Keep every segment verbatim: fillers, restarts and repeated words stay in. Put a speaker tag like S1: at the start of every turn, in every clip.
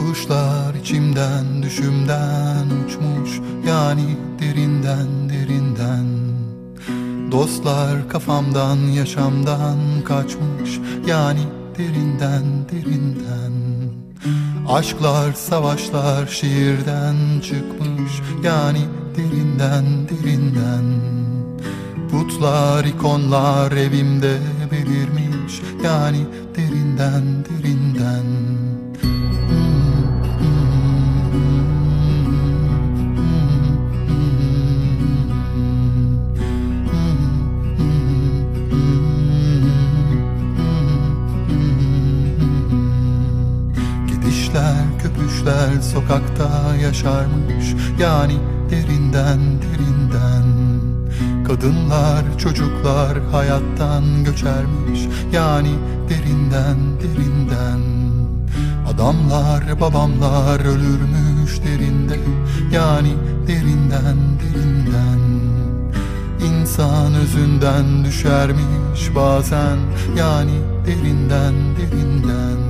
S1: Kuşlar içimden düşümden uçmuş, yani derinden derinden. Dostlar kafamdan yaşamdan kaçmış, yani derinden derinden. Aşklar savaşlar şiirden çıkmış, yani derinden derinden. Putlar ikonlar evimde belirmiş, yani derinden derinden. Köpüşler sokakta yaşarmış, yani derinden derinden. Kadınlar çocuklar hayattan göçermiş, yani derinden derinden. Adamlar babamlar ölürmüş derinde, yani derinden derinden. İnsan özünden düşermiş bazen, yani derinden derinden.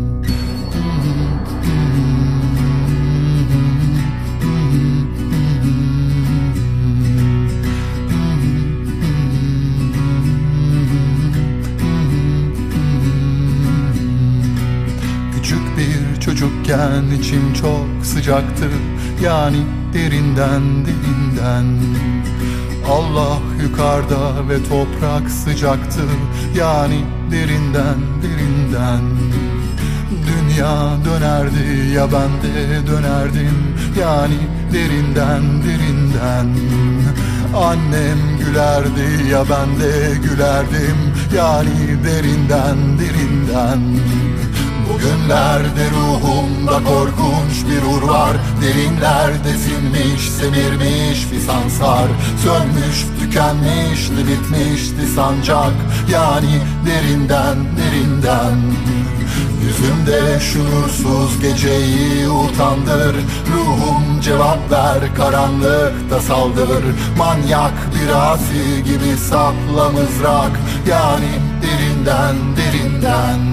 S1: Çocukken içim çok sıcaktı, yani derinden derinden. Allah yukarıda ve toprak sıcaktı, yani derinden derinden. Dünya dönerdi ya ben de dönerdim, yani derinden derinden. Annem gülerdi ya ben de gülerdim, yani derinden derinden. Bugünlerde ruhumda korkunç bir ur var. Derinlerde sinmiş, semirmiş fisanslar. Sönmüş, tükenmişti, bitmişti sancak, yani derinden derinden. Yüzümde şuursuz geceyi utandır. Ruhum cevap ver, karanlıkta saldır. Manyak bir asi gibi sapla mızrak, yani derinden derinden.